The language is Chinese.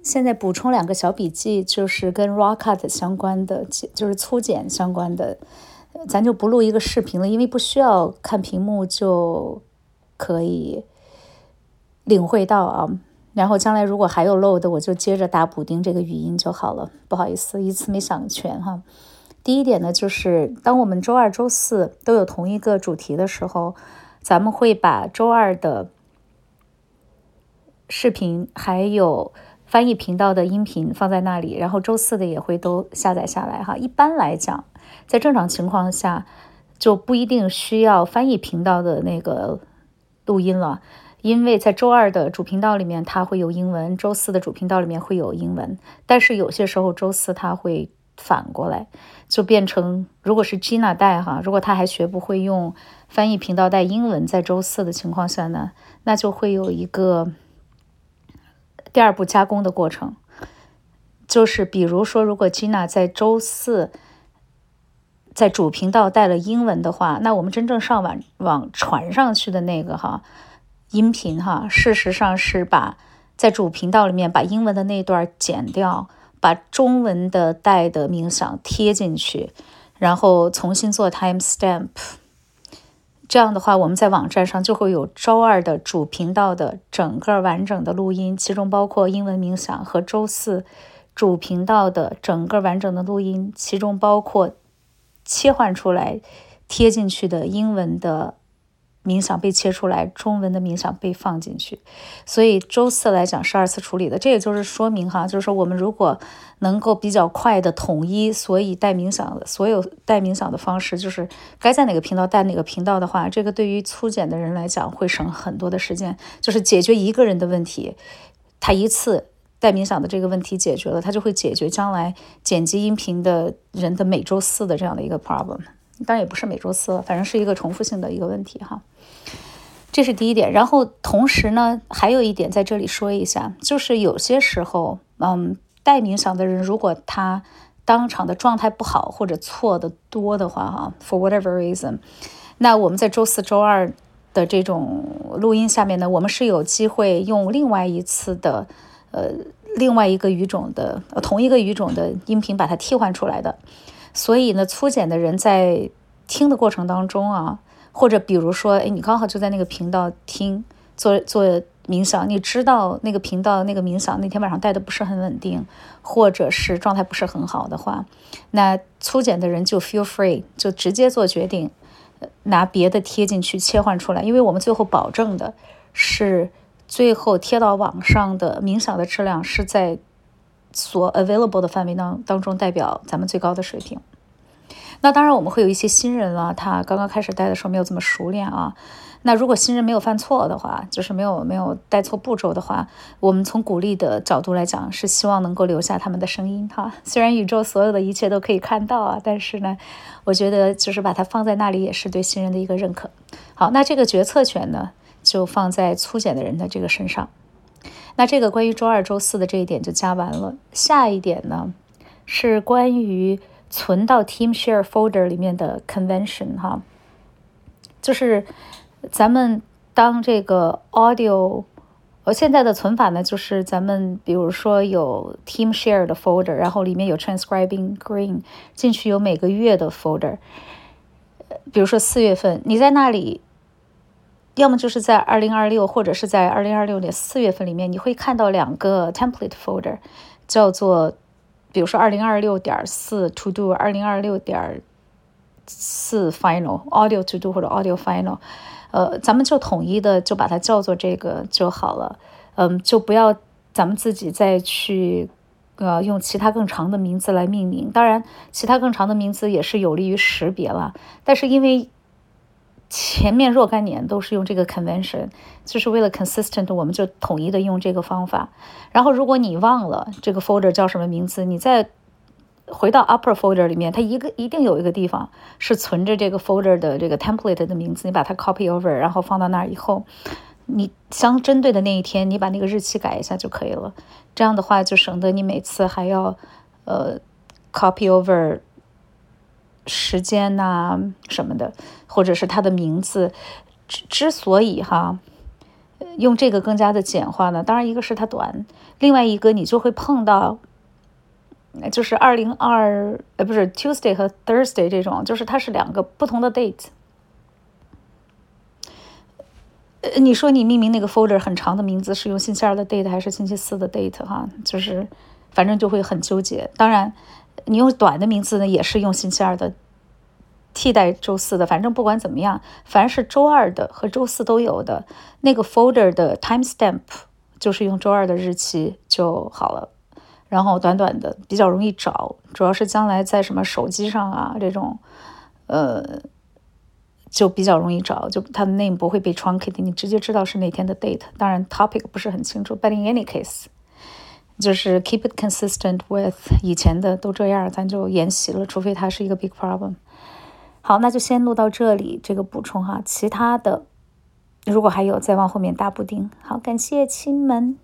现在补充2个小笔记，就是跟 raw cut 相关的，就是粗剪相关的，咱就不录一个视频了，因为不需要看屏幕就可以领会到啊。然后将来如果还有漏的，我就接着打补丁这个语音就好了。不好意思，一次没想全哈。第一点呢，就是当我们周二、周四都有同一个主题的时候，咱们会把周二的视频还有翻译频道的音频放在那里，然后周四的也会都下载下来哈。一般来讲，在正常情况下就不一定需要翻译频道的那个录音了，因为在周二的主频道里面它会有英文，周四的主频道里面会有英文，但是有些时候周四它会反过来，就变成如果是 Gina 带哈，如果他还学不会用翻译频道带英文，在周四的情况下呢，那就会有一个第二步加工的过程。就是比如说，如果 Gina 在周四在主频道带了英文的话，那我们真正上网传上去的那个音频事实上是把在主频道里面把英文的那段剪掉，把中文的带的冥想贴进去，然后重新做 timestamp。这样的话，我们在网站上就会有周二的主频道的整个完整的录音，其中包括英文冥想，和周四主频道的整个完整的录音，其中包括切换出来贴进去的英文的冥想被切出来，中文的冥想被放进去。所以周四来讲是2次处理的。这也就是说明就是说我们如果能够比较快的统一所有带冥想的方式，就是该在哪个频道带哪个频道的话，这个对于粗剪的人来讲会省很多的时间，就是解决一个人的问题，他一次带冥想的这个问题解决了，他就会解决将来剪辑音频的人的每周四的这样的一个 problem。当然也不是每周四了，反正是一个重复性的一个问题哈。这是第一点。然后同时呢，还有一点在这里说一下，就是有些时候带冥想的人，如果他当场的状态不好或者错的多的话for whatever reason， 那我们在周四周二的这种录音下面呢，我们是有机会用另外一次的另外一个语种的同一个语种的音频把它替换出来的。所以呢，粗剪的人在听的过程当中或者比如说你刚好就在那个频道听做冥想，你知道那个频道那个冥想那天晚上带的不是很稳定，或者是状态不是很好的话，那粗剪的人就 feel free 就直接做决定，拿别的贴进去切换出来，因为我们最后保证的是最后贴到网上的冥想的质量是在所 available 的范围当中代表咱们最高的水平。那当然我们会有一些新人他刚刚开始带的时候没有这么熟练那如果新人没有犯错的话，就是没有带错步骤的话，我们从鼓励的角度来讲，是希望能够留下他们的声音虽然宇宙所有的一切都可以看到但是呢，我觉得就是把它放在那里也是对新人的一个认可。好，那这个决策权呢，就放在粗剪的人的这个身上。那这个关于周二周四的这一点就加完了。下一点呢，是关于存到 TeamShare Folder 里面的 Convention 就是咱们当这个 audio 现在的存法呢，就是咱们比如说有 TeamShare 的 folder， 然后里面有 Transcribing Green， 进去有每个月的 folder。比如说4月份你在那里，要么就是在2026或者是在2026年4月份里面，你会看到2个 template folder， 叫做比如说2026.4 to do， 2026.4 final audio to do 或者 audio final， 咱们就统一的就把它叫做这个就好了。就不要咱们自己再去用其他更长的名字来命名。当然其他更长的名字也是有利于识别了，但是因为前面若干年都是用这个 convention， 就是为了 consistent， 我们就统一的用这个方法。然后如果你忘了这个 folder 叫什么名字，你再回到 upper folder 里面，它一定有一个地方是存着这个 folder 的这个 template 的名字，你把它 copy over， 然后放到那儿以后，你相针对的那一天，你把那个日期改一下就可以了。这样的话就省得你每次还要copy over时间什么的，或者是他的名字。之所以用这个更加的简化呢？当然一个是它短，另外一个你就会碰到就是不是 Tuesday 和 Thursday 这种，就是它是2个不同的 date。你说你命名那个 folder 很长的名字是用星期2的 date 还是星期4的 date 哈，就是反正就会很纠结。当然你用短的名字呢，也是用星期2的替代周4的，反正不管怎么样，凡是周2的和周4都有的那个 folder 的 timestamp 就是用周2的日期就好了，然后短短的比较容易找，主要是将来在什么手机上啊这种就比较容易找，就它的 name 不会被 truncate， 你直接知道是那天的 date。 当然 topic 不是很清楚， but in any case 就是 keep it consistent with 以前的都这样，咱就沿袭了，除非它是一个 big problem。 好，那就先录到这里这个补充哈，其他的如果还有再往后面大补丁。好，感谢亲们。